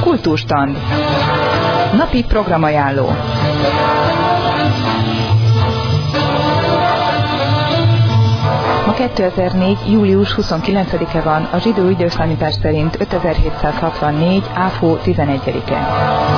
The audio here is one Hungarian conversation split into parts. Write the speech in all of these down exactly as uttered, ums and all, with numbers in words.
Kultúrstand. Napi programajánló. Ma kétezer-négy. július huszonkilencedike van, a zsidó időszámítás szerint ötezer-hétszázhatvannégy. áfó tizenegyedike.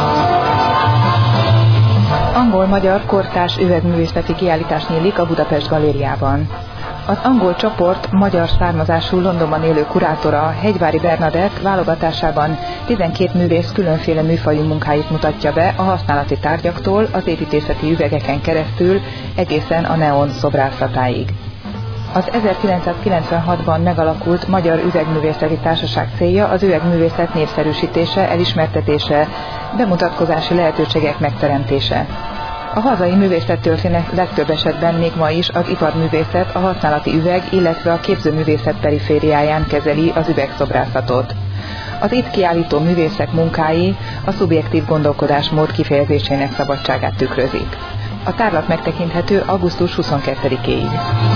Angol-magyar kortárs üvegművészeti kiállítás nyílik a Budapest Galériában. Az angol csoport magyar származású Londonban élő kurátora, Hegyvári Bernadett válogatásában tizenkét művész különféle műfajú munkáit mutatja be a használati tárgyaktól az építészeti üvegeken keresztül egészen a neon szobrászatáig. Az ezerkilencszázkilencvenhatban megalakult Magyar Üvegművészeti Társaság célja az üvegművészet népszerűsítése, elismertetése, bemutatkozási lehetőségek megteremtése. A hazai művészettörténet legtöbb esetben még ma is az iparművészet, a használati üveg, illetve a képzőművészet perifériáján kezeli az üvegszobrászatot. Az itt kiállító művészek munkái a szubjektív gondolkodásmód kifejezésének szabadságát tükrözik. A tárlat megtekinthető augusztus huszonkettedikéig.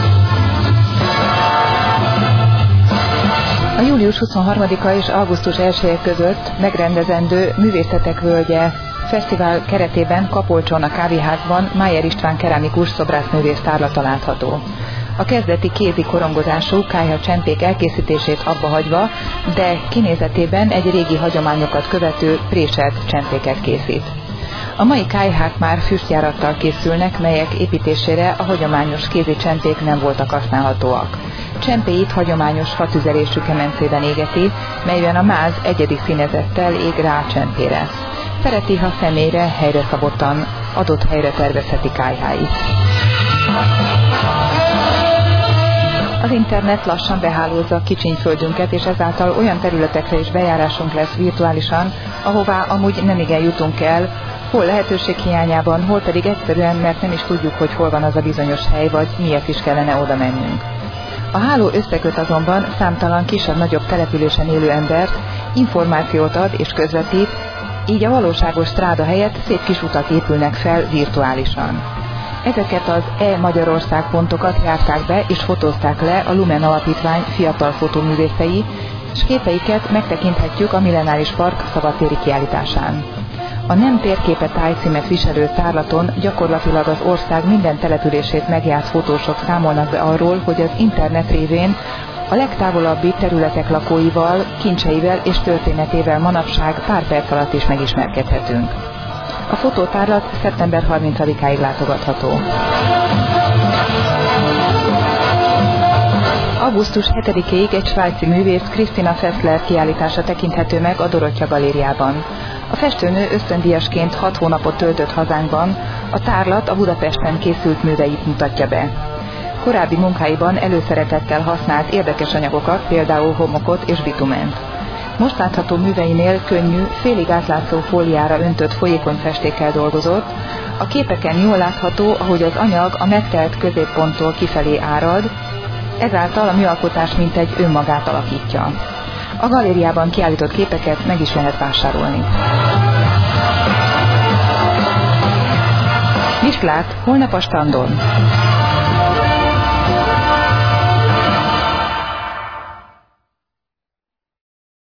A július huszonharmadika és augusztus elseje között megrendezendő Művészetek Völgye fesztivál keretében Kapolcson a kávéházban Májer István keramikus szobrászművész tárlata látható. A kezdeti kézi korongozású kályha csempék elkészítését abba hagyva, de kinézetében egy régi hagyományokat követő préselt csempéket készít. A mai kályhák már füstjárattal készülnek, melyek építésére a hagyományos kézi csempék nem voltak használhatóak. Csempéit hagyományos fatüzelésű kemencében égeti, melyben a máz egyedi színezettel ég rá a csempére. Szereti, ha személyre, helyre szabottan, adott helyre tervezheti kályháit. Az internet lassan behálózza Kicsinyföldünket, és ezáltal olyan területekre is bejárásunk lesz virtuálisan, ahová amúgy nemigen jutunk el, hol lehetőség hiányában, hol pedig egyszerűen, mert nem is tudjuk, hogy hol van az a bizonyos hely, vagy miért is kellene oda mennünk. A háló összeköt azonban számtalan kisebb-nagyobb településen élő embert, információt ad és közvetít, így a valóságos stráda helyett szép kis utak épülnek fel virtuálisan. Ezeket az e-Magyarország pontokat járták be és fotózták le a Lumen Alapítvány fiatal fotóművészei, és képeiket megtekinthetjük a Millenáris Park szabadtéri kiállításán. A Nem térképe tájcímet viselő tárlaton gyakorlatilag az ország minden települését megjárt fotósok számolnak be arról, hogy az internet révén a legtávolabbi területek lakóival, kincseivel és történetével manapság pár perc alatt is megismerkedhetünk. A fotótárlat szeptember harmincadikáig látogatható. augusztus hetedikéig egy svájci művész, Christina Fessler kiállítása tekinthető meg a Dorottya Galériában. A festőnő ösztöndíjasként hat hónapot töltött hazánkban, a tárlat a Budapesten készült műveit mutatja be. Korábbi munkáiban előszeretettel használt érdekes anyagokat, például homokot és bitument. Most látható műveinél könnyű, félig átlátszó fóliára öntött folyékony festékkel dolgozott. A képeken jól látható, ahogy az anyag a megtelt középponttól kifelé árad, ezáltal a műalkotás mintegy önmagát alakítja. A galériában kiállított képeket meg is lehet vásárolni. Mit lát holnap a standon?